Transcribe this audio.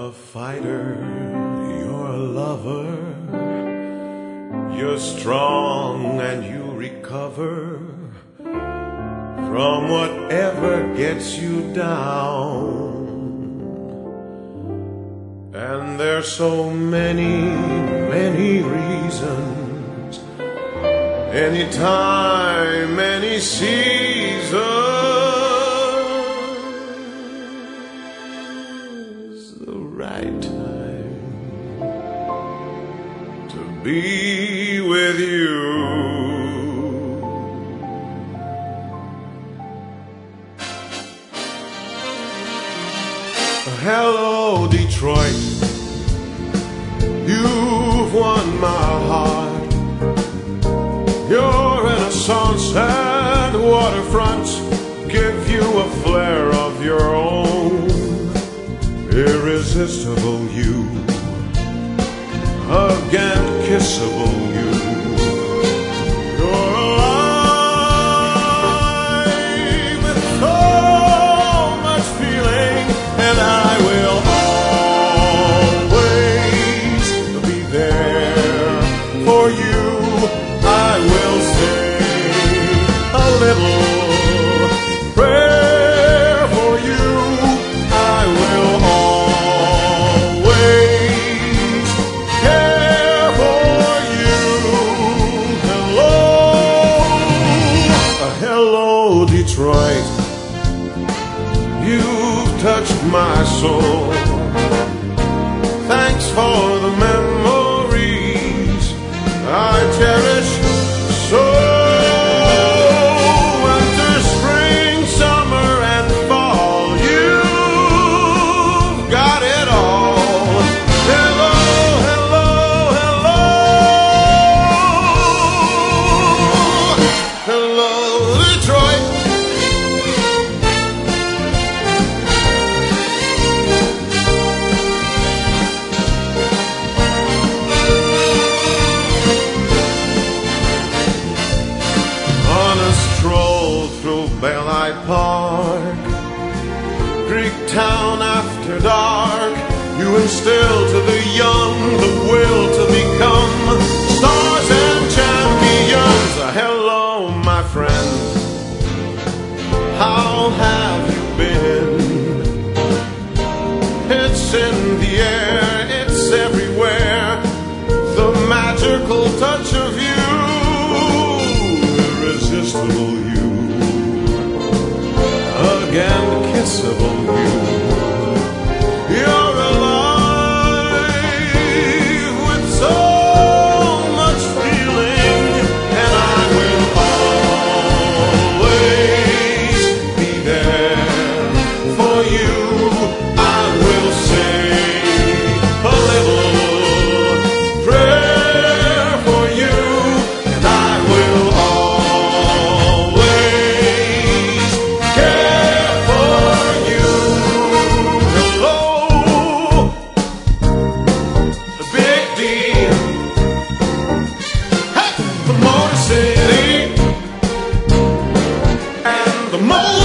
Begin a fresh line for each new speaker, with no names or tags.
a fighter, you're a lover. You're strong and you recover from whatever gets you down. And there's so many, many reasons, anytime, any season, the right time to be with you. Hello, Detroit, you've won my heart. Your Renaissance and waterfronts give you a flair of your own. Irresistible you, again kissable you. You're alive with so much feeling, and I will always be there for you. I will say a little prayer for you. I will always care for you. Hello, Detroit, you've touched my soul. Thanks for the memories I cherish so. Winter, spring, summer, and fall, you've got it all. Hello, hello, hello. Hello, Detroit. Through Bellite Park, Greek town after dark, you instill to the young the will to become stars and champions. Hello, my friend, how have you been? It's in the air, it's everywhere, the magical touch of you, irresistible you, again kissable you. You're alive with so much feeling, and I will always be there for you. I will say a little prayer for you, and I will always care for you. Hello, the Big D, hey, the Motor City, and the Motor